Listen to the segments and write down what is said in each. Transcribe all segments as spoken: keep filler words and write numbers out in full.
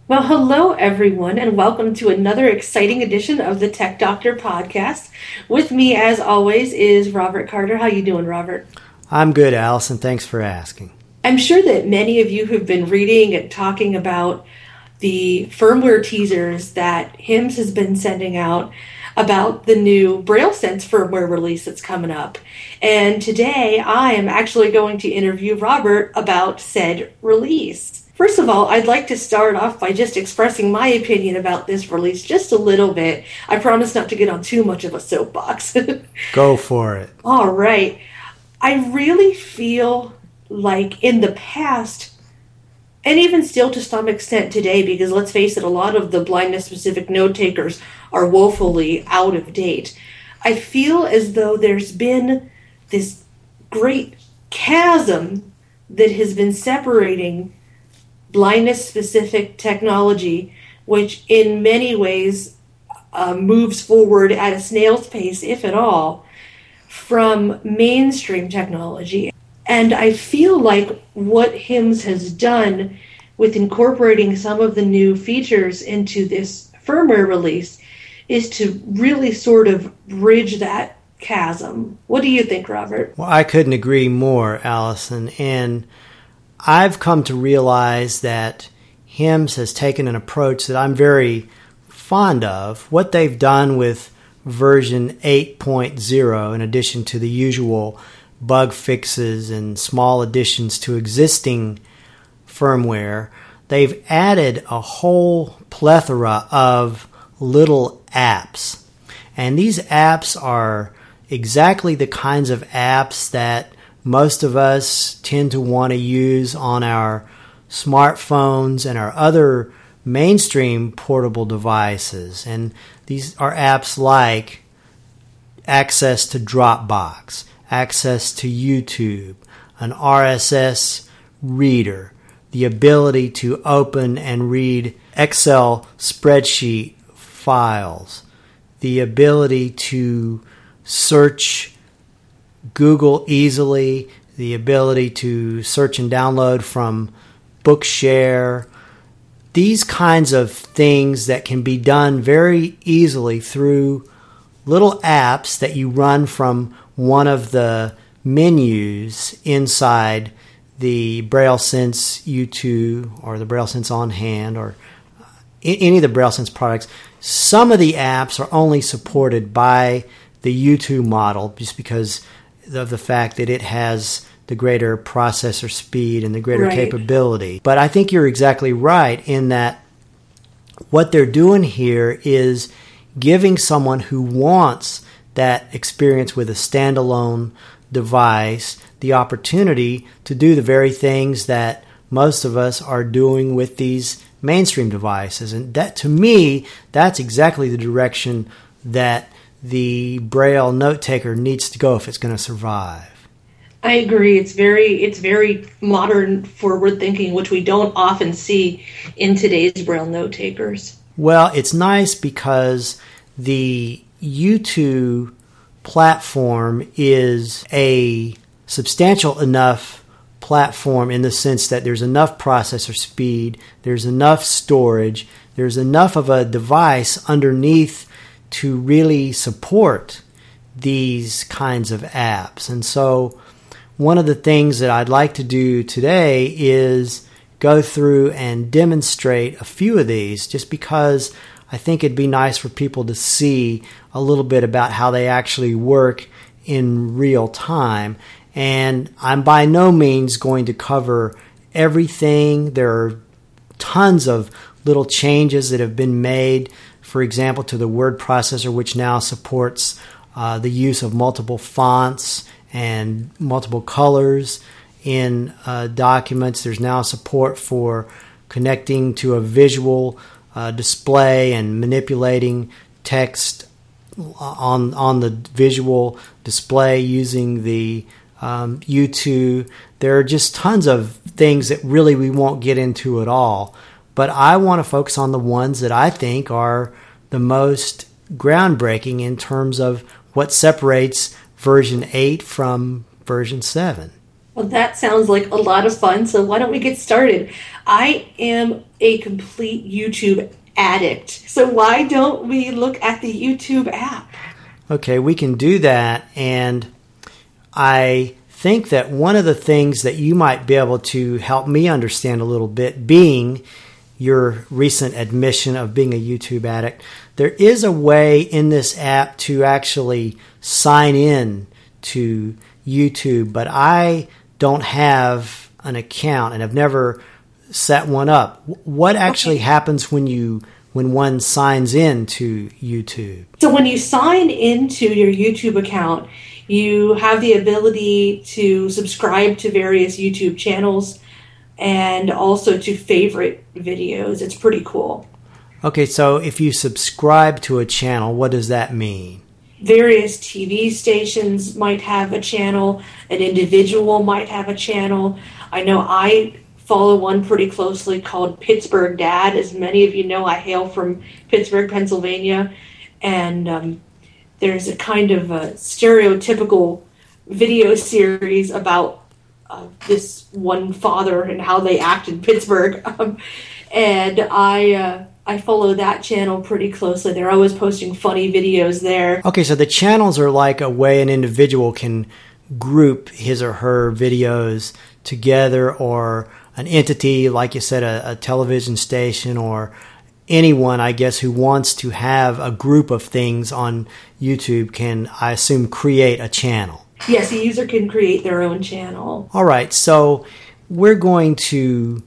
Well, hello everyone, and welcome to another exciting edition of the Tech Doctor podcast. With me, as always, is Robert Carter. How you doing, Robert? I'm good, Allison. Thanks for asking. I'm sure that many of you have been reading and talking about the firmware teasers that H I M S has been sending out about the new BrailleSense firmware release that's coming up. And today, I am actually going to interview Robert about said release. First of all, I'd like to start off by just expressing my opinion about this release just a little bit. I promise not to get on too much of a soapbox. Go for it. All right. I really feel like in the past, and even still to some extent today, because let's face it, a lot of the blindness-specific note takers are woefully out of date. I feel as though there's been this great chasm that has been separating blindness-specific technology, which in many ways uh, moves forward at a snail's pace, if at all, from mainstream technology. And I feel like what H I M S has done with incorporating some of the new features into this firmware release is to really sort of bridge that chasm. What do you think, Robert? Well, I couldn't agree more, Allison. And I've come to realize that H I M S has taken an approach that I'm very fond of. What they've done with version eight point oh, in addition to the usual bug fixes and small additions to existing firmware, they've added a whole plethora of little apps. And these apps are exactly the kinds of apps that most of us tend to want to use on our smartphones and our other mainstream portable devices. And these are apps like access to Dropbox, access to YouTube, an R S S reader, the ability to open and read Excel spreadsheet files, the ability to search Google easily, the ability to search and download from Bookshare, these kinds of things that can be done very easily through little apps that you run from one of the menus inside the BrailleSense U two or the BrailleSense On Hand or any of the BrailleSense products. Some of the apps are only supported by the U two model just because of the fact that it has the greater processor speed and the greater Right. capability. But I think you're exactly right in that what they're doing here is giving someone who wants that experience with a standalone device the opportunity to do the very things that most of us are doing with these mainstream devices. And that, to me, that's exactly the direction that the Braille note taker needs to go if it's going to survive. I agree. It's very it's very modern, forward thinking, which we don't often see in today's Braille note takers. Well, it's nice because the U two platform is a substantial enough platform in the sense that there's enough processor speed, there's enough storage, there's enough of a device underneath to really support these kinds of apps. And so one of the things that I'd like to do today is go through and demonstrate a few of these just because I think it'd be nice for people to see a little bit about how they actually work in real time. And I'm by no means going to cover everything. There are tons of little changes that have been made, for example, to the word processor, which now supports uh, the use of multiple fonts and multiple colors in uh, documents. There's now support for connecting to a visual uh, display and manipulating text on on the visual display using the um, U two. There are just tons of things that really we won't get into at all. But I want to focus on the ones that I think are the most groundbreaking in terms of what separates version eight from version seven. Well, that sounds like a lot of fun. So why don't we get started? I am a complete YouTube addict. So why don't we look at the YouTube app? Okay, we can do that. And I think that one of the things that you might be able to help me understand a little bit, being your recent admission of being a YouTube addict, there is a way in this app to actually sign in to YouTube, but I don't have an account and have never set one up. What actually okay. happens when you when one signs in to YouTube? So when you sign into your YouTube account, you have the ability to subscribe to various YouTube channels and also to favorite videos. It's pretty cool. Okay, so if you subscribe to a channel, what does that mean? Various T V stations might have a channel. An individual might have a channel. I know I follow one pretty closely called Pittsburgh Dad. As many of you know, I hail from Pittsburgh, Pennsylvania. And um, there's a kind of a stereotypical video series about uh, this one father and how they act in Pittsburgh. Um, and I... Uh, I follow that channel pretty closely. They're always posting funny videos there. Okay, so the channels are like a way an individual can group his or her videos together, or an entity, like you said, a, a television station, or anyone, I guess, who wants to have a group of things on YouTube can, I assume, create a channel. Yes, a user can create their own channel. All right, so we're going to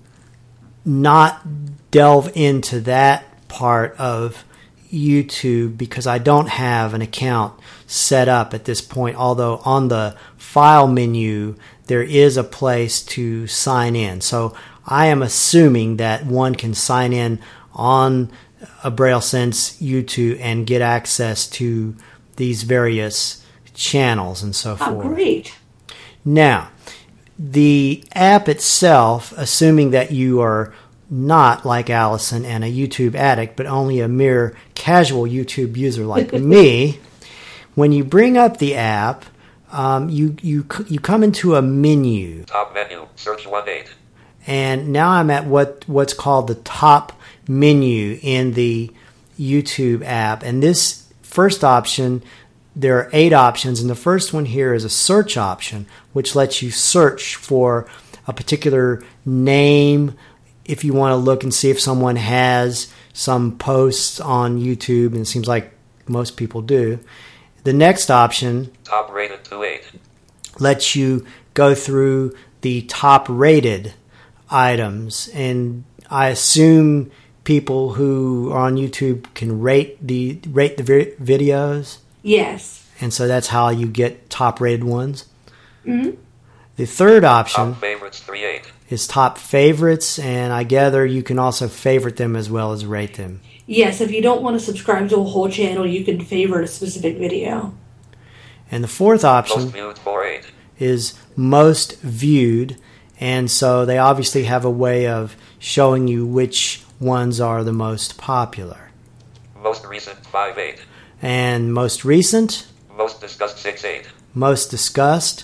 not delve into that part of YouTube because I don't have an account set up at this point, although on the file menu there is a place to sign in. So I am assuming that one can sign in on a BrailleSense YouTube and get access to these various channels and so forth. Oh, great. Now, the app itself, assuming that you are not like Allison and a YouTube addict, but only a mere casual YouTube user like me, when you bring up the app, um, you you you come into a menu. Top menu, search one eight. And now I'm at what what's called the top menu in the YouTube app. And this first option, there are eight options, and the first one here is a search option, which lets you search for a particular name. If you want to look and see if someone has some posts on YouTube, and it seems like most people do. The next option, top rated two eight, lets you go through the top rated items, and I assume people who are on YouTube can rate the rate the vi- videos. Yes. And so that's how you get top rated ones. Mm-hmm. The third option, top favorites three eight, is top favorites, and I gather you can also favorite them as well as rate them. Yes, if you don't want to subscribe to a whole channel, you can favorite a specific video. And the fourth option most viewed four eight, is most viewed, and so they obviously have a way of showing you which ones are the most popular. Most recent five eight, and most recent, most discussed six eight, most discussed.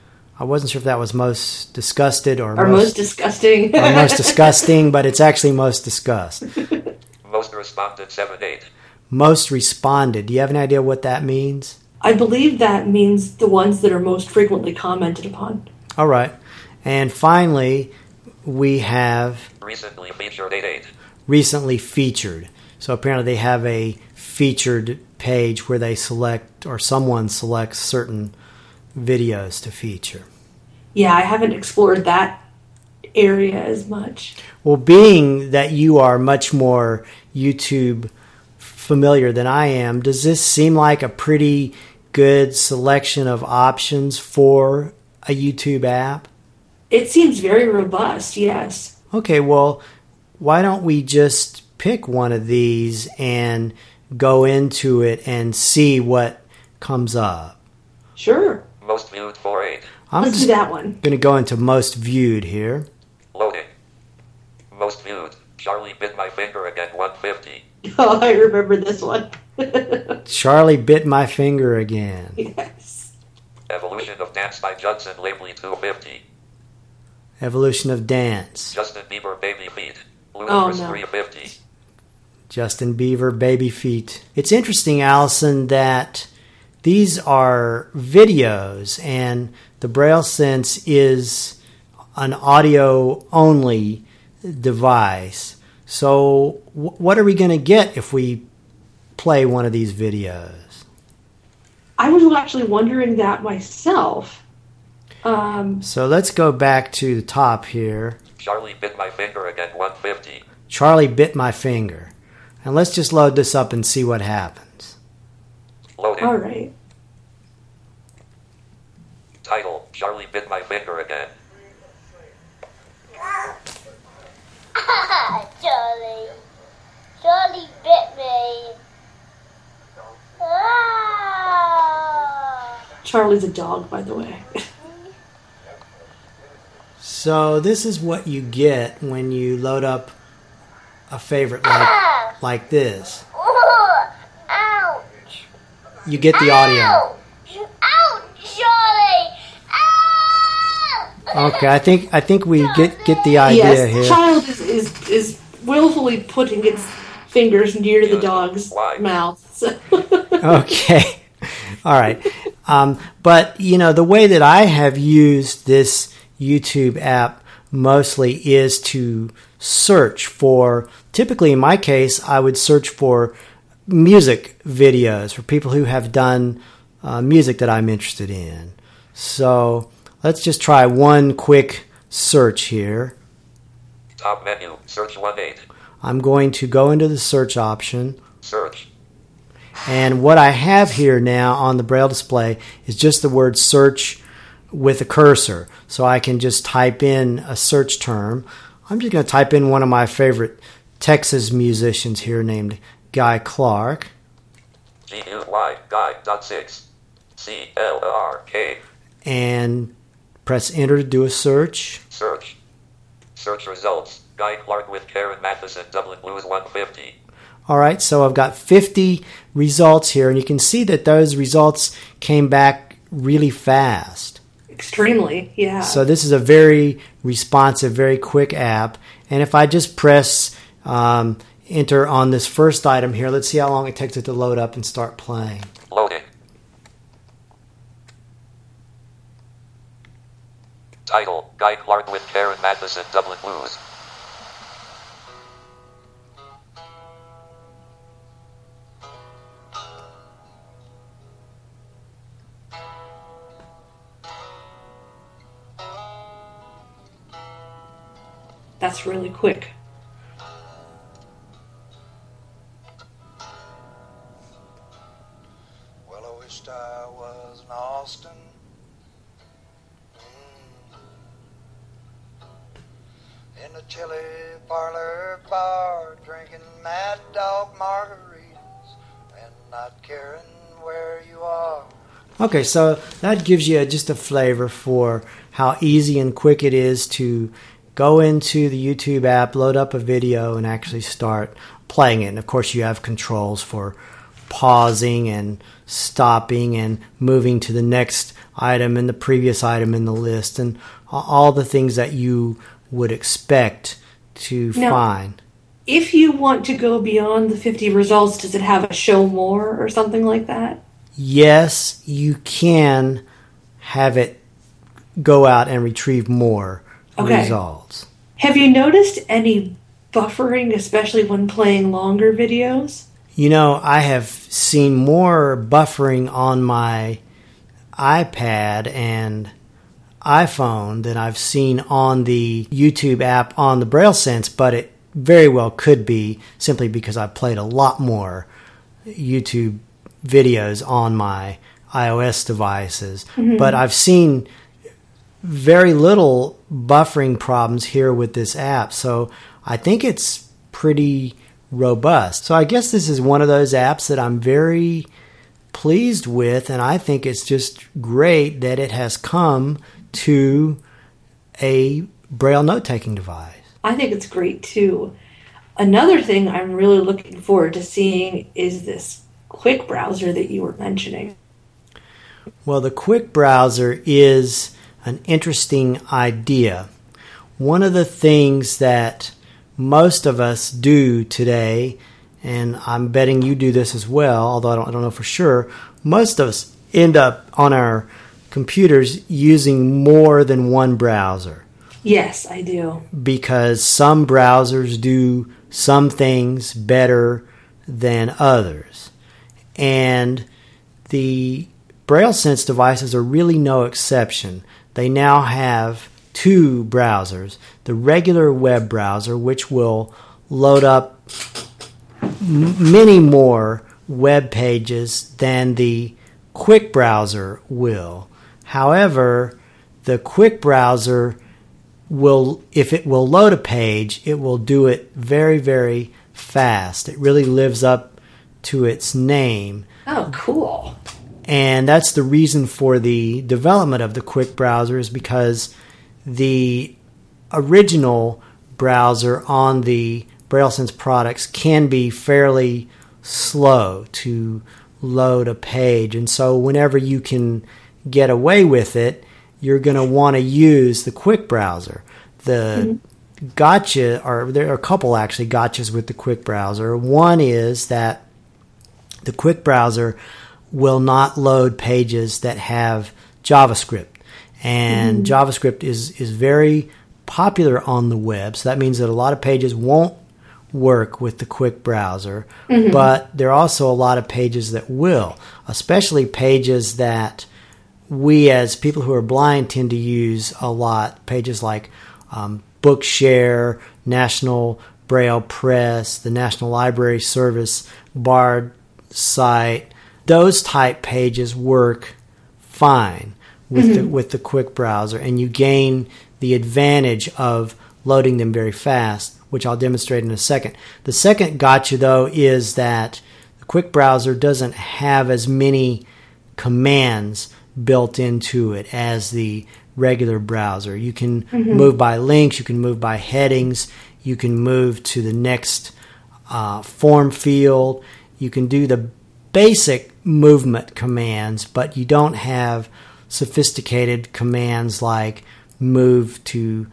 I wasn't sure if that was most disgusted or, or most, most disgusting. or most disgusting, but it's actually most discussed. Most responded seven eight. Most responded. Do you have any idea what that means? I believe that means the ones that are most frequently commented upon. All right. And finally, we have recently featured eight eight. Recently featured. So apparently they have a featured page where they select, or someone selects certain videos to feature. Yeah, I haven't explored that area as much. Well, being that you are much more YouTube familiar than I am, does this seem like a pretty good selection of options for a YouTube app? It seems very robust, yes. Okay, well, why don't we just pick one of these and go into it and see what comes up? Sure. Most viewed four eight. I'm Let's just do that one. going to go into most viewed here. Loading. Most viewed. Charlie bit my finger again one fifty. Oh, I remember this one. Charlie bit my finger again. Yes. Evolution of Dance by Judson Lavely two fifty. Evolution of Dance. Justin Bieber Baby Feet. Oh, Ludacris no. three fifty. Justin Bieber Baby Feet. It's interesting, Allison, that these are videos and the Braille Sense is an audio-only device. So w- what are we going to get if we play one of these videos? I was actually wondering that myself. Um, So let's go back to the top here. Charlie Bit My Finger Again one fifty. Charlie Bit My Finger. And let's just load this up and see what happens. Loading. all right. Title, Charlie Bit My Finger Again. Charlie. Charlie bit me. Ah. Charlie's a dog, by the way. So this is what you get when you load up a favorite like, like this. Ooh. Ouch. You get the audio. Ouch. Ouch, Charlie. Ow. Okay, I think I think we get get the idea yes, here. the child is, is, is willfully putting its fingers near the dog's Why? mouth. So. Okay. All right. Um, but, you know, the way that I have used this YouTube app mostly is to search for, typically in my case, I would search for music videos for people who have done uh, music that I'm interested in. So let's just try one quick search here. Top menu, search one eight. I'm going to go into the search option. Search. And what I have here now on the Braille display is just the word search with a cursor. So I can just type in a search term. I'm just going to type in one of my favorite Texas musicians here named Guy Clark. G U Y, Guy, dot six. C L R K. And press enter to do a search. Search. Search results. Guy Clark with Karen Matheson, Dublin Blues one fifty. All right, so I've got fifty results here, and you can see that those results came back really fast. Extremely, yeah. So this is a very responsive, very quick app. And if I just press um, enter on this first item here, let's see how long it takes it to load up and start playing. Loading. Title, Guy Clark with Karen Matheson, Dublin Blues. That's really quick. Well, I wished I was in Austin. Mm. In the chili parlor bar, drinking Mad Dog margaritas and not caring where you are. Okay, so that gives you just a flavor for how easy and quick it is to go into the YouTube app, load up a video, and actually start playing it. And of course, you have controls for pausing and stopping and moving to the next item and the previous item in the list and all the things that you would expect to Now, find. If you want to go beyond the fifty results, does it have a show more or something like that? Yes, you can have it go out and retrieve more Okay. results. Have you noticed any buffering, especially when playing longer videos? You know, I have seen more buffering on my iPad and iPhone than I've seen on the YouTube app on the Braille Sense, but it very well could be simply because I played a lot more YouTube videos on my iOS devices. Mm-hmm. But I've seen very little buffering problems here with this app, so I think it's pretty robust. So I guess this is one of those apps that I'm very pleased with, and I think it's just great that it has come to a Braille note-taking device. I think it's great too. Another thing I'm really looking forward to seeing is this quick browser that you were mentioning. Well, the quick browser is an interesting idea. one of the things that most of us do today, and I'm betting you do this as well, although I don't, I don't know for sure, most of us end up on our computers using more than one browser. Yes, I do. Because some browsers do some things better than others. And the BrailleSense devices are really no exception. They now have two browsers. The regular web browser, which will load up m- many more web pages than the quick browser will. However, the quick browser will, if it will load a page, it will do it very, very fast. It really lives up to its name. Oh, cool. And that's the reason for the development of the quick browser, is because the original browser on the BrailleSense products can be fairly slow to load a page. And so whenever you can get away with it, you're going to want to use the quick browser. The mm-hmm. gotcha, or there are a couple actually gotchas with the quick browser. One is that the quick browser will not load pages that have JavaScript. And mm-hmm. JavaScript is, is very popular on the web, so that means that a lot of pages won't work with the quick browser, mm-hmm. but there are also a lot of pages that will, especially pages that we as people who are blind tend to use a lot, pages like um, Bookshare, National Braille Press, the National Library Service, Bard site. Those type pages work fine with mm-hmm. the with the quick browser, and you gain the advantage of loading them very fast, which I'll demonstrate in a second. The second gotcha, though, is that the quick browser doesn't have as many commands built into it as the regular browser. You can mm-hmm. move by links, you can move by headings, you can move to the next uh, form field, you can do the basic movement commands, but you don't have sophisticated commands like move to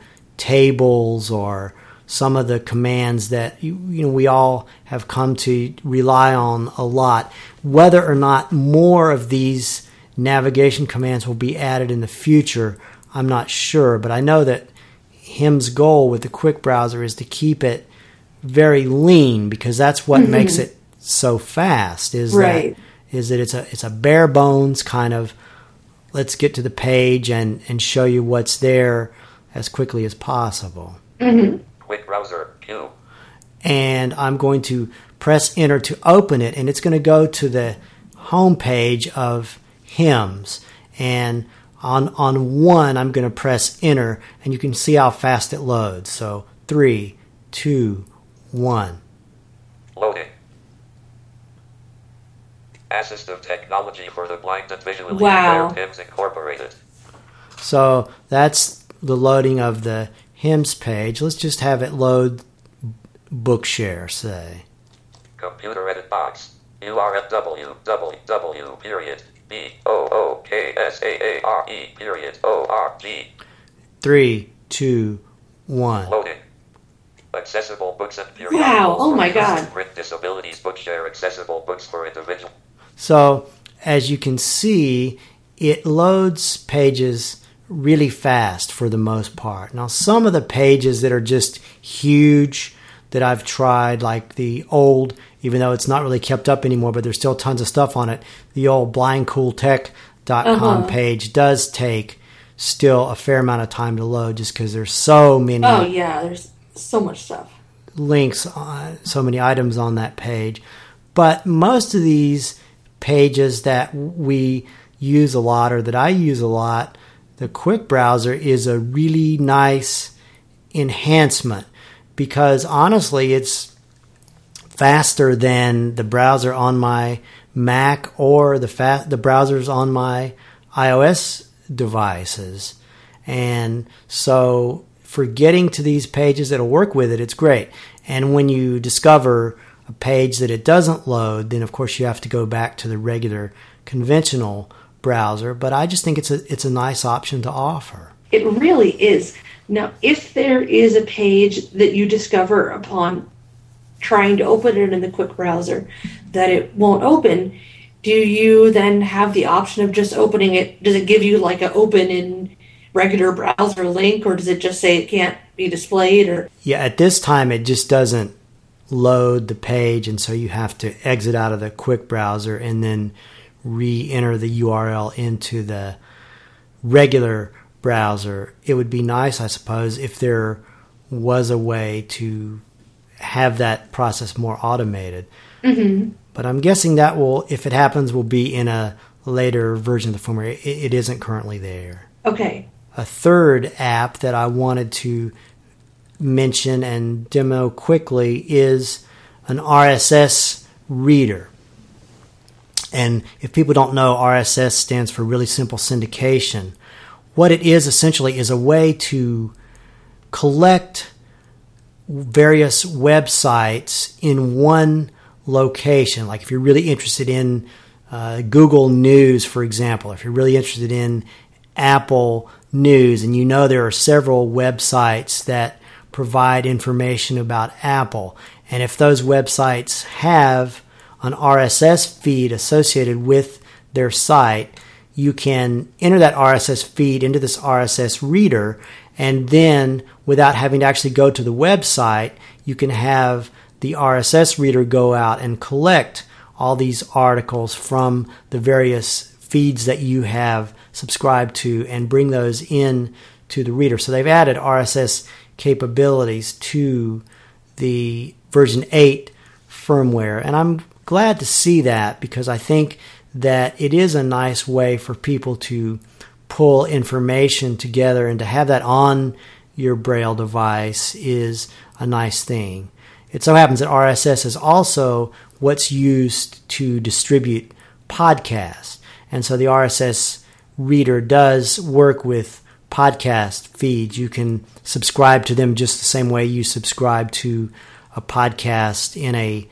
tables or some of the commands that you, you know we all have come to rely on a lot. Whether or not more of these navigation commands will be added in the future, I'm not sure, but I know that HIM's goal with the quick browser is to keep it very lean, because that's what mm-hmm. makes it so fast, is right. that is that it's a it's a bare bones kind of, let's get to the page and, and show you what's there as quickly as possible. Mm-hmm. Quick browser, Q. And I'm going to press enter to open it, and it's going to go to the home page of HIMS. And on on one, I'm going to press enter, and you can see how fast it loads. So three, two, one. Loading. Assistive technology for the blind and visually wow. impaired, HIMS Incorporated. So that's the loading of the HIMS page. Let's just have it load Bookshare, say. Computer edit box. U R L W W W period B O O K S A A R E period O R G. Three, two, one. Loading. Accessible books and periodicals. Wow, oh my for persons God. with print disabilities. Bookshare accessible books for individuals. So, as you can see, it loads pages really fast for the most part. Now, some of the pages that are just huge that I've tried, like the old, even though it's not really kept up anymore, but there's still tons of stuff on it, the old blind cool tech dot com uh-huh. page does take still a fair amount of time to load, just because there's so many Oh, yeah, there's so much stuff. links, on, so many items on that page. But most of these pages that we use a lot, or that I use a lot, the quick browser is a really nice enhancement, because honestly it's faster than the browser on my Mac or the fa- the browsers on my iOS devices. And so for getting to these pages that'll work with it, it's great. And when you discover a page that it doesn't load, then of course you have to go back to the regular conventional browser. But I just think it's a it's a nice option to offer. It really is. Now, if there is a page that you discover upon trying to open it in the quick browser that it won't open, do you then have the option of just opening it? Does it give you like an open in regular browser link, or does it just say it can't be displayed? Or Yeah, at this time it just doesn't load the page, and so you have to exit out of the quick browser and then re-enter the U R L into the regular browser. It would be nice, I suppose, if there was a way to have that process more automated. Mm-hmm. But I'm guessing that will, if it happens, will be in a later version of the firmware. It, it isn't currently there. Okay. A third app that I wanted to mention and demo quickly is an R S S reader. And if people don't know, R S S stands for Really Simple Syndication. What it is essentially is a way to collect various websites in one location. Like if you're really interested in uh, Google News, for example, if you're really interested in Apple News, and you know there are several websites that provide information about Apple, and if those websites have an R S S feed associated with their site, you can enter that R S S feed into this R S S reader, and then without having to actually go to the website, you can have the R S S reader go out and collect all these articles from the various feeds that you have subscribed to and bring those in to the reader. So they've added R S S capabilities to the version eight firmware, and I'm glad to see that, because I think that it is a nice way for people to pull information together, and to have that on your Braille device is a nice thing. It so happens that R S S is also what's used to distribute podcasts, and so the R S S reader does work with podcast feeds. You can subscribe to them just the same way you subscribe to a podcast in a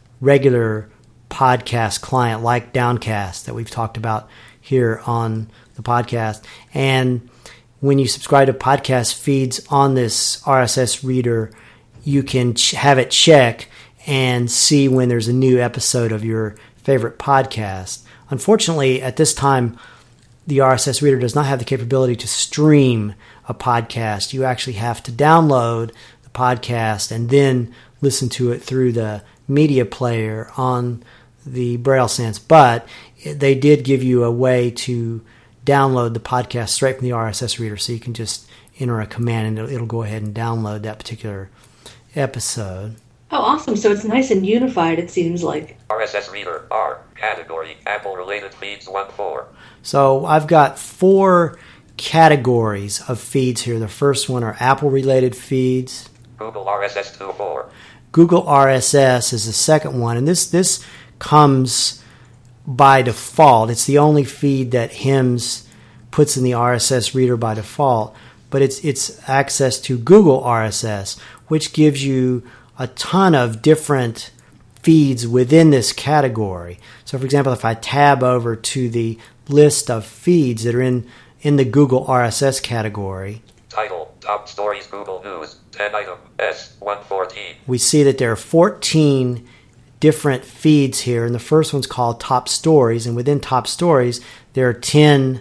regular podcast client like Downcast that we've talked about here on the podcast. And when you subscribe to podcast feeds on this R S S reader, you can ch- have it check and see when there's a new episode of your favorite podcast. Unfortunately, at this time, the R S S reader does not have the capability to stream a podcast. You actually have to download the podcast and then listen to it through the media player on the BrailleSense. But they did give you a way to download the podcast straight from the R S S reader, so you can just enter a command and it'll, it'll go ahead and download that particular episode. Oh, awesome. So it's nice and unified, it seems like. R S S reader, R, category, Apple-related feeds one four. So I've got four categories of feeds here. The first one are Apple-related feeds. Google R S S two four. Google R S S is the second one, and this this comes by default. It's the only feed that HIMS puts in the R S S reader by default, but it's it's access to Google R S S, which gives you a ton of different feeds within this category. So for example, if I tab over to the list of feeds that are in, in the Google R S S category, Title, Top Stories Google News, ten item, S one fourteen. we see that there are fourteen different feeds here, and the first one's called Top Stories, and within Top Stories there are ten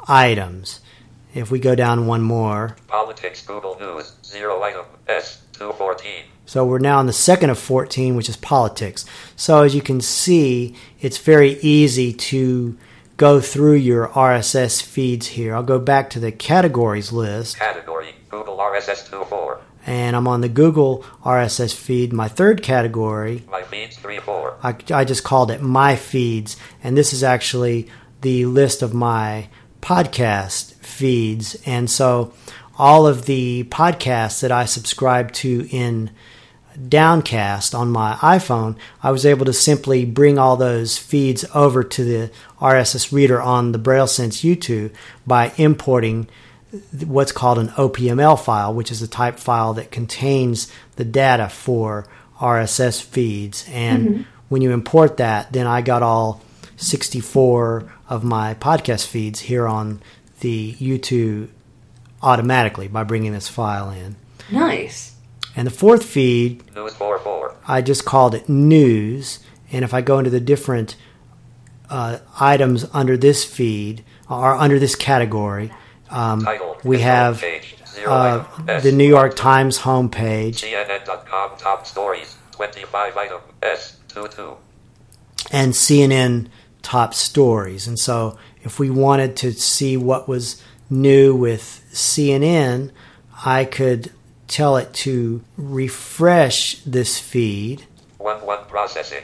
items. If we go down one more, Politics Google News, zero item, S two fourteen. so we're now on the second of fourteen, which is politics. So as you can see, it's very easy to go through your R S S feeds here. I'll go back to the categories list. Category, Google R S S two four. And I'm on the Google R S S feed. My third category, My feeds three four. I, I just called it My Feeds. And this is actually the list of my podcast feeds. And so all of the podcasts that I subscribe to in Downcast on my iPhone, I was able to simply bring all those feeds over to the R S S reader on the BrailleSense YouTube by importing what's called an O P M L file, which is a type file that contains the data for R S S feeds. And mm-hmm. when you import that, then I got all sixty-four of my podcast feeds here on the YouTube automatically by bringing this file in. Nice. And the fourth feed, News four four. I just called it News. And if I go into the different uh, items under this feed, or under this category, um, Title. we have Page. Zero uh, item. S. the New York Times homepage C N N dot com top stories. twenty-five item. S. two two. and C N N top stories. And so if we wanted to see what was new with C N N, I could tell it to refresh this feed. one one processing.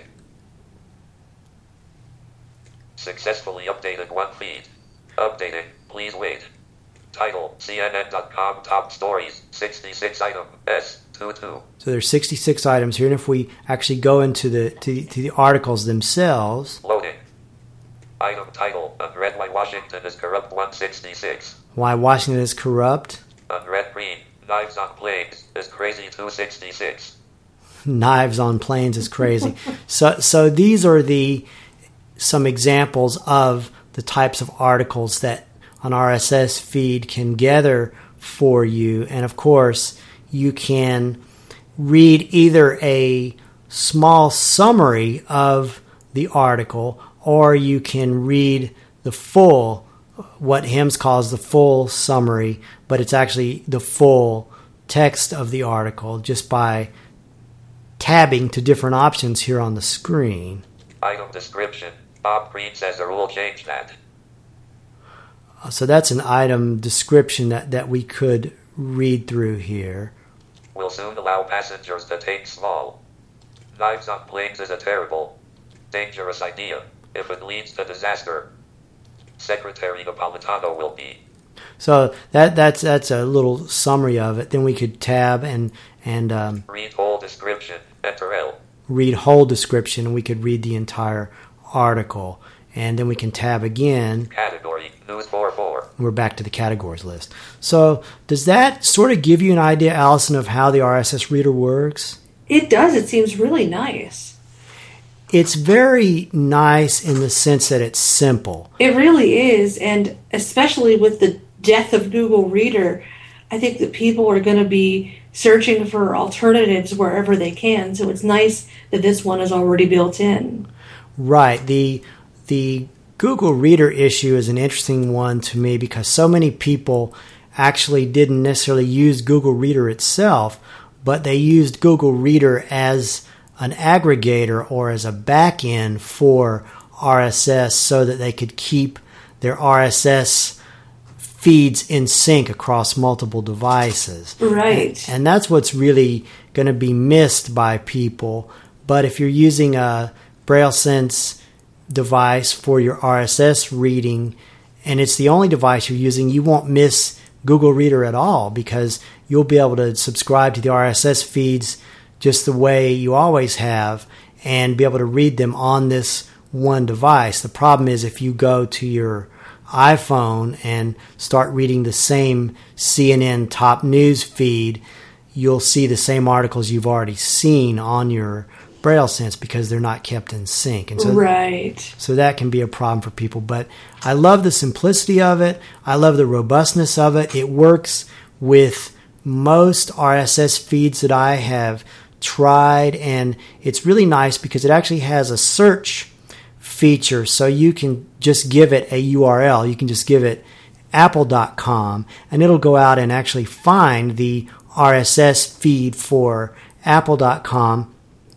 Successfully updated one feed. Updating. Please wait. Title. C N N dot com top stories. sixty-six item. S. two two. So there's sixty-six items here, and if we actually go into the to, to the articles themselves, Loading. Item title. Unread Why Washington is Corrupt one sixty-six. why Washington is corrupt, Unread Green. Knives on Planes is Crazy two sixty-six. knives on planes is crazy. so so these are the some examples of the types of articles that an R S S feed can gather for you. And of course, you can read either a small summary of the article, or you can read the full, what Hims calls the full summary, but it's actually the full text of the article just by tabbing to different options here on the screen. Item description. Bob Green says the rule changed that. So that's an item description that, that we could read through here. Will soon allow passengers to take small. Knives on planes is a terrible, dangerous idea. If it leads to disaster, Secretary Napolitano will be. So that that's that's a little summary of it. Then we could tab and and um, Read whole description. Enter L. read whole description, and we could read the entire article. And then we can tab again. Category. News four four. We're back to the categories list. So does that sort of give you an idea, Allison, of how the R S S Reader works? It does. It seems really nice. It's very nice in the sense that it's simple. It really is. And especially with the death of Google Reader, I think that people are going to be searching for alternatives wherever they can. So it's nice that this one is already built in. Right. The the Google Reader issue is an interesting one to me because so many people actually didn't necessarily use Google Reader itself, but they used Google Reader as an aggregator or as a backend for R S S so that they could keep their R S S feeds in sync across multiple devices. Right. And, and that's what's really going to be missed by people. But if you're using a BrailleSense device for your R S S reading, and it's the only device you're using, you won't miss Google Reader at all because you'll be able to subscribe to the R S S feeds just the way you always have and be able to read them on this one device. The problem is if you go to your iPhone and start reading the same C N N top news feed, you'll see the same articles you've already seen on your BrailleSense because they're not kept in sync. And so, right. So that can be a problem for people. But I love the simplicity of it. I love the robustness of it. It works with most R S S feeds that I have tried, and it's really nice because it actually has a search feature, so you can just give it a U R L. You can just give it apple dot com, and it'll go out and actually find the R S S feed for apple dot com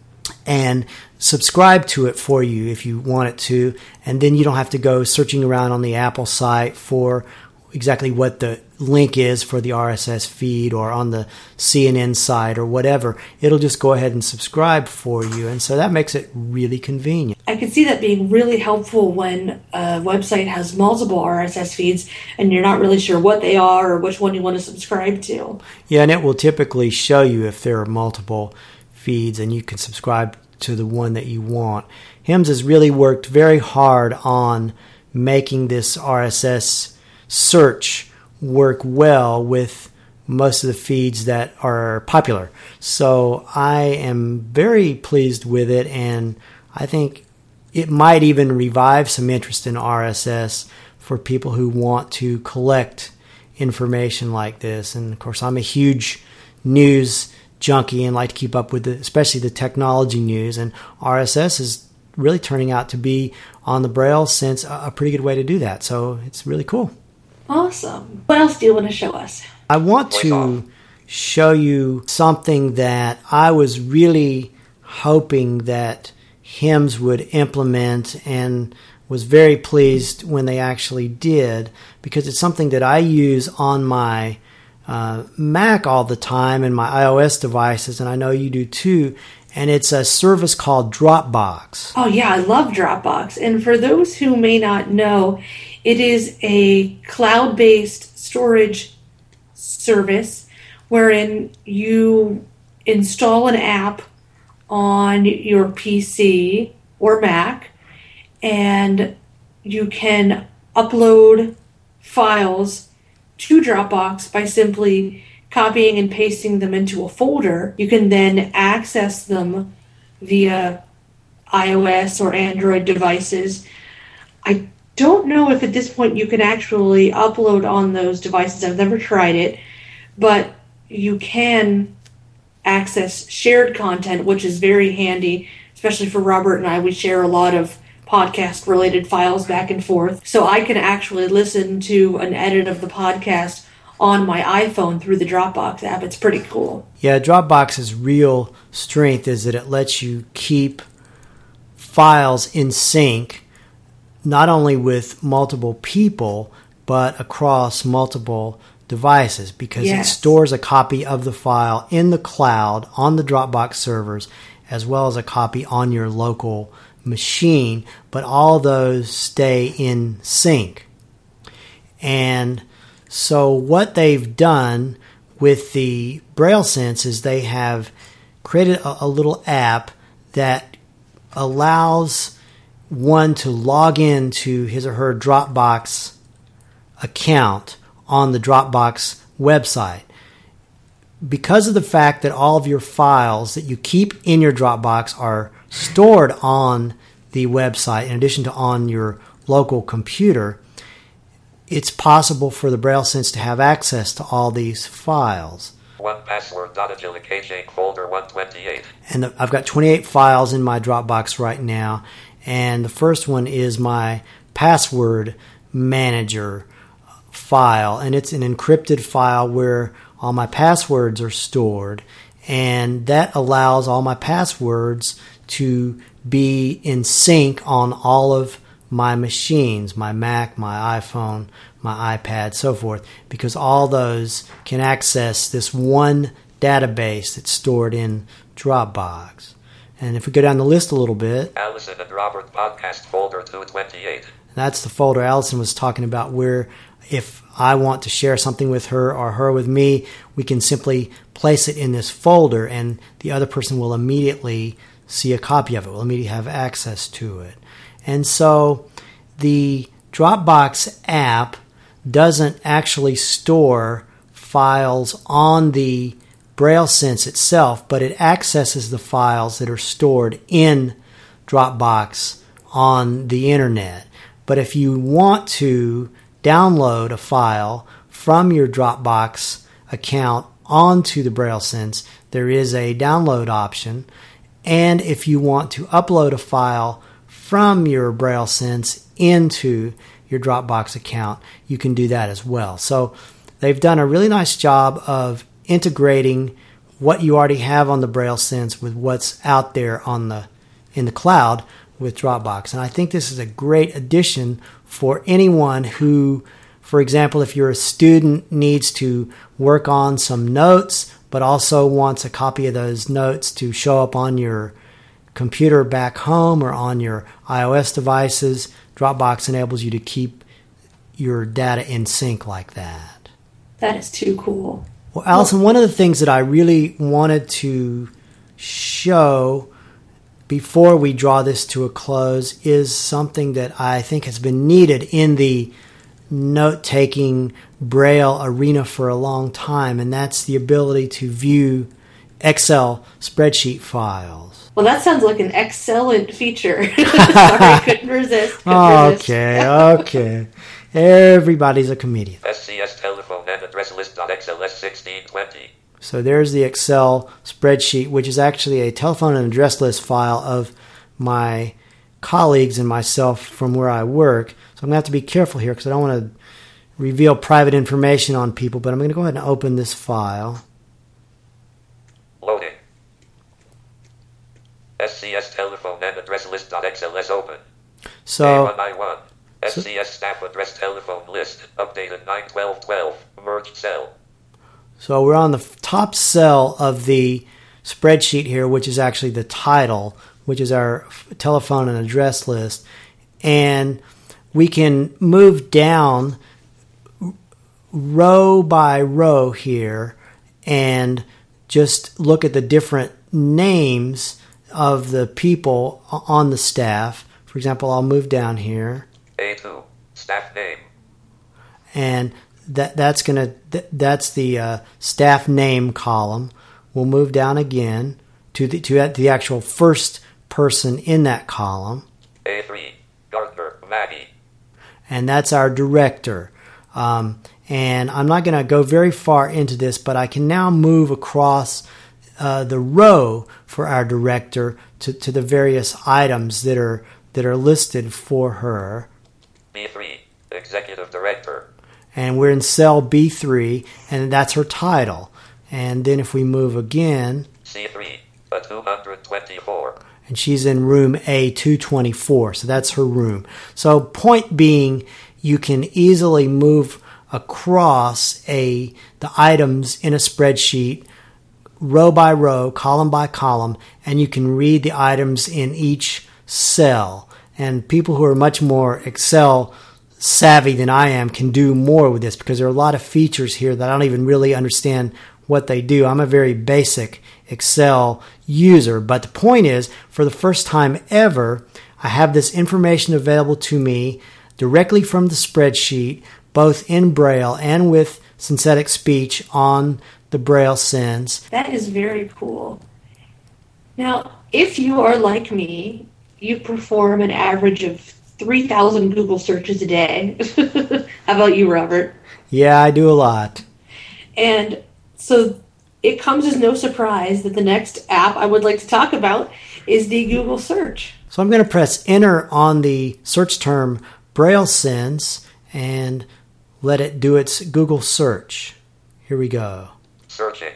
and subscribe to it for you if you want it to, and then you don't have to go searching around on the Apple site for exactly what the link is for the R S S feed or on the C N N site or whatever. It'll just go ahead and subscribe for you, and so that makes it really convenient. I can see that being really helpful when a website has multiple R S S feeds and you're not really sure what they are or which one you want to subscribe to. Yeah, and it will typically show you if there are multiple feeds, and you can subscribe to the one that you want. Hims has really worked very hard on making this R S S search work well with most of the feeds that are popular. So I am very pleased with it, and I think it might even revive some interest in R S S for people who want to collect information like this. And of course, I'm a huge news junkie and like to keep up with the, especially the technology news. And R S S is really turning out to be on the Braille Sense a, a pretty good way to do that. So it's really cool. Awesome. What else do you want to show us? I want to show you something that I was really hoping that HIMSS would implement, and was very pleased when they actually did, because it's something that I use on my uh, Mac all the time and my iOS devices, and I know you do too, and it's a service called Dropbox. Oh yeah, I love Dropbox. And for those who may not know, it is a cloud-based storage service wherein you install an app on your P C or Mac, and you can upload files to Dropbox by simply copying and pasting them into a folder. You can then access them via iOS or Android devices. I don't know if at this point you can actually upload on those devices. I've never tried it, but you can access shared content, which is very handy, especially for Robert and I. We share a lot of podcast-related files back and forth. So I can actually listen to an edit of the podcast on my iPhone through the Dropbox app. It's pretty cool. Yeah, Dropbox's real strength is that it lets you keep files in sync, not only with multiple people, but across multiple devices, because yes. it stores a copy of the file in the cloud on the Dropbox servers, as well as a copy on your local machine, but all those stay in sync. And so what they've done with the Braille Sense is they have created a, a little app that allows one to log into his or her Dropbox account on the Dropbox website. Because of the fact that all of your files that you keep in your Dropbox are stored on the website, in addition to on your local computer, it's possible for the Braille Sense to have access to all these files. One password dot agility folder one twenty-eight. And the, I've got twenty-eight files in my Dropbox right now, and the first one is my password manager file, and it's an encrypted file where all my passwords are stored, and that allows all my passwords to be in sync on all of my machines, my Mac, my iPhone, my iPad, so forth, because all those can access this one database that's stored in Dropbox. And if we go down the list a little bit, Allison and Robert podcast folder two twenty-eight. That's the folder Allison was talking about, where if I want to share something with her or her with me, we can simply place it in this folder and the other person will immediately see a copy of it, will immediately have access to it. And so the Dropbox app doesn't actually store files on the Braille Sense itself, but it accesses the files that are stored in Dropbox on the internet. But if you want to download a file from your Dropbox account onto the Braille Sense, there is a download option. And if you want to upload a file from your Braille Sense into your Dropbox account, you can do that as well. So they've done a really nice job of integrating what you already have on the Braille Sense with what's out there on the in the cloud with Dropbox. And I think this is a great addition for anyone who, for example, if you're a student, needs to work on some notes, but also wants a copy of those notes to show up on your computer back home or on your iOS devices. Dropbox enables you to keep your data in sync like that. That is too cool. Well, Allison, one of the things that I really wanted to show before we draw this to a close is something that I think has been needed in the note-taking Braille arena for a long time, and that's the ability to view Excel spreadsheet files. Well, that sounds like an excellent feature. Sorry, couldn't resist. Couldn't okay, resist. okay. Everybody's a comedian. S C S telephone list.xls sixteen twenty. So there's the Excel spreadsheet, which is actually a telephone and address list file of my colleagues and myself from where I work. So I'm going to have to be careful here because I don't want to reveal private information on people, but I'm going to go ahead and open this file. Loading. S C S telephone and address list.xls open. So, A one I one. S C S staff address telephone list. Updated nine twelve twelve. Merged cell. so we're on the top cell of the spreadsheet here, which is actually the title, which is our telephone and address list. And we can move down row by row here and just look at the different names of the people on the staff. For example, I'll move down here. A two. Staff name. And that that's gonna th- that's the uh, staff name column. We'll move down again to the to the actual first person in that column. A three. Gardner. Maggie. And that's our director. Um, and I'm not going to go very far into this, but I can now move across uh, the row for our director to, to the various items that are that are listed for her. B three. Executive Director. And we're in cell B three, and that's her title. And then if we move again, C three. A two hundred twenty-four. and she's in room A two twenty-four, so that's her room. So point being, you can easily move across a the items in a spreadsheet row by row, column by column, and you can read the items in each cell. And people who are much more Excel savvy than I am can do more with this because there are a lot of features here that I don't even really understand what they do. I'm a very basic Excel user, but the point is, for the first time ever, I have this information available to me directly from the spreadsheet, both in Braille and with synthetic speech on the Braille Sends. That is very cool. Now, if you are like me, you perform an average of three thousand Google searches a day. How about you, Robert? Yeah, I do a lot. And so it comes as no surprise that the next app I would like to talk about is the Google search. So I'm going to press enter on the search term Braille Sends and let it do its Google search. Here we go. Searching.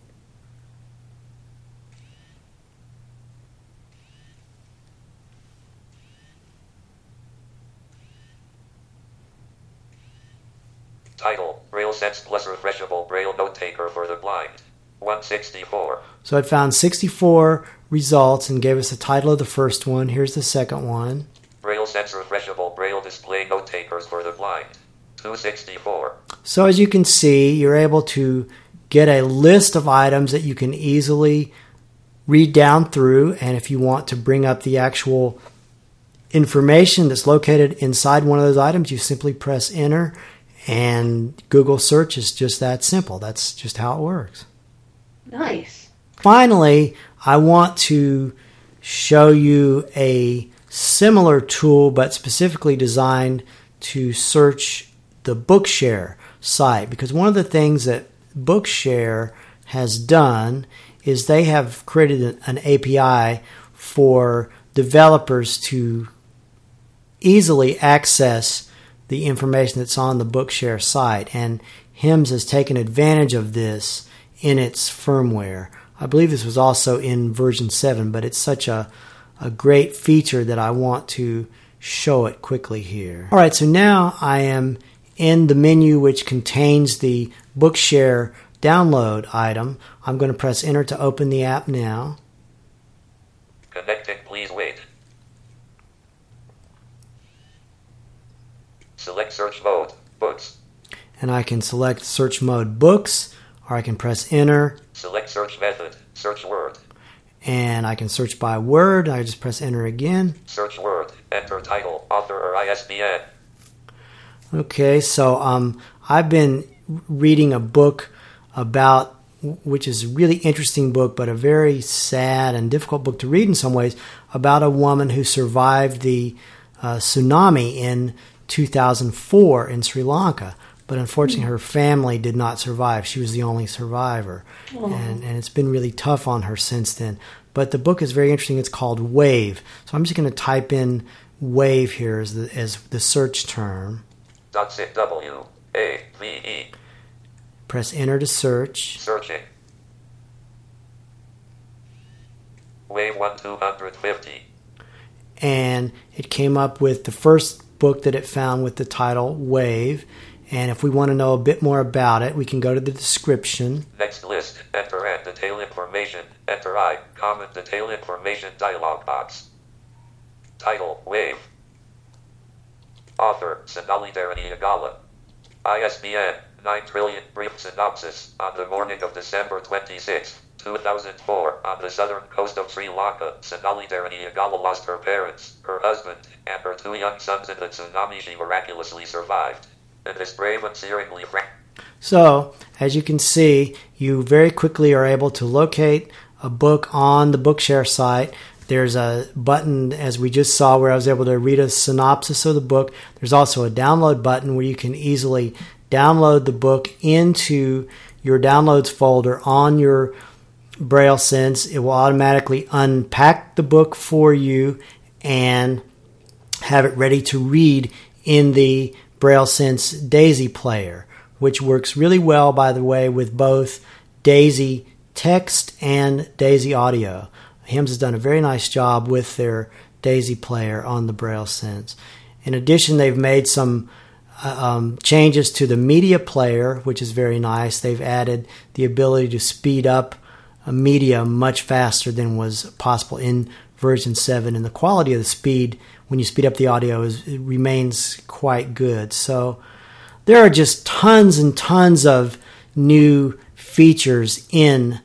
Title, Braille Sense plus refreshable Braille note taker for the blind. one sixty-four. So it found sixty-four results and gave us the title of the first one. Here's the second one. Braille Sense refreshable Braille display note takers for the blind. two sixty-four. So as you can see, you're able to get a list of items that you can easily read down through. And if you want to bring up the actual information that's located inside one of those items, you simply press enter. And Google search is just that simple. That's just how it works. Nice. Finally, I want to show you a similar tool, but specifically designed to search the Bookshare site. Because one of the things that Bookshare has done is they have created an A P I for developers to easily access the information that's on the Bookshare site, and HIMSS has taken advantage of this in its firmware. I believe this was also in version seven, but it's such a, a great feature that I want to show it quickly here. Alright, so now I am in the menu which contains the Bookshare download item. I'm going to press enter to open the app now. Connecting, please wait. Select search mode, books. And I can select search mode books, or I can press enter. Select search method, search word. And I can search by word. I just press enter again. Search word, enter title, author or I S B N. Okay, so um, I've been reading a book about, which is a really interesting book, but a very sad and difficult book to read in some ways, about a woman who survived the uh, tsunami in two thousand four in Sri Lanka. but unfortunately her family did not survive. She was the only survivor, and, and it's been really tough on her since then. But the book is very interesting. It's called Wave. So I'm just going to type in Wave here as the, as the search term. That's it, W A V E. Press enter to search. Searching. Wave one two fifty. And it came up with the first book that it found with the title Wave. And if we want to know a bit more about it, we can go to the description. Next list. Enter and detail information. Enter I. Comment detail information dialog box. Title. Wave. Author. Sonali Daraniagala. I S B N. nine trillion. Brief synopsis. On the morning of December twenty-sixth, two thousand four, on the southern coast of Sri Lanka, Sonali Daraniagala lost her parents, her husband, and her two young sons in the tsunami. She miraculously survived. In this brave and searingly frank... So, as you can see, you very quickly are able to locate a book on the Bookshare site. There's a button, as we just saw, where I was able to read a synopsis of the book. There's also a download button where you can easily download the book into your downloads folder on your Braille Sense. It will automatically unpack the book for you and have it ready to read in the Braille Sense Daisy player, which works really well, by the way, with both Daisy text and Daisy audio. HIMS has done a very nice job with their Daisy player on the Braille Sense. In addition, they've made some uh, um, changes to the media player, which is very nice. They've added the ability to speed up a media much faster than was possible in version seven, and the quality of the speed when you speed up the audio is, it remains quite good. So there are just tons and tons of new features in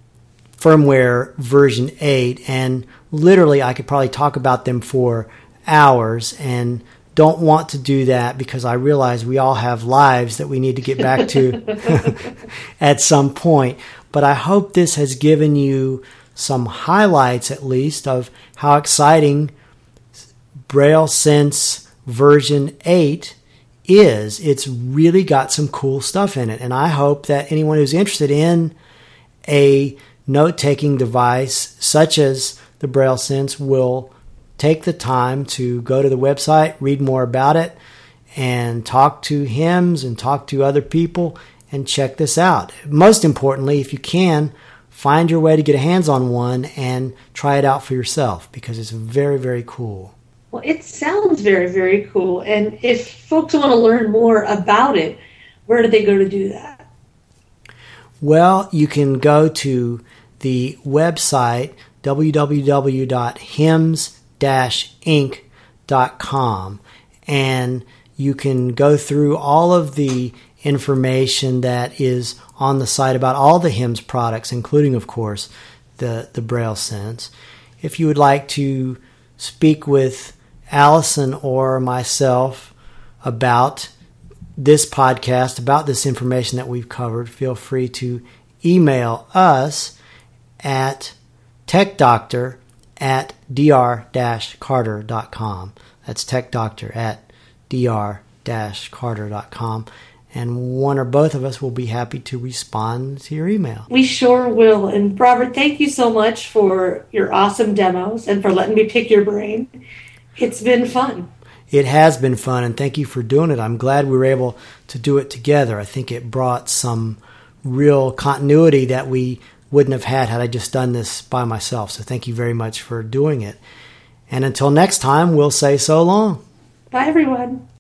firmware version eight, and literally I could probably talk about them for hours and don't want to do that because I realize we all have lives that we need to get back to at some point. But I hope this has given you some highlights, at least, of how exciting Braille Sense version eight is. It's really got some cool stuff in it, and I hope that anyone who's interested in a note-taking device such as the Braille Sense will take the time to go to the website, read more about it, and talk to HIMS and talk to other people and check this out. Most importantly, if you can, find your way to get a hands on one and try it out for yourself because it's very, very cool. Well, it sounds very, very cool. And if folks want to learn more about it, where do they go to do that? Well, you can go to the website w w w dot hims dash inc dot com, and you can go through all of the information that is on the site about all the HIMS products, including, of course, the, the Braille Sense. If you would like to speak with Allison or myself about this podcast, about this information that we've covered, feel free to email us at techdoctor at dr dash carter dot com. That's techdoctor at dr dash carter dot com. And one or both of us will be happy to respond to your email. We sure will. And Robert, thank you so much for your awesome demos and for letting me pick your brain. It's been fun. It has been fun, and thank you for doing it. I'm glad we were able to do it together. I think it brought some real continuity that we wouldn't have had had I just done this by myself. So thank you very much for doing it. And until next time, we'll say so long. Bye, everyone.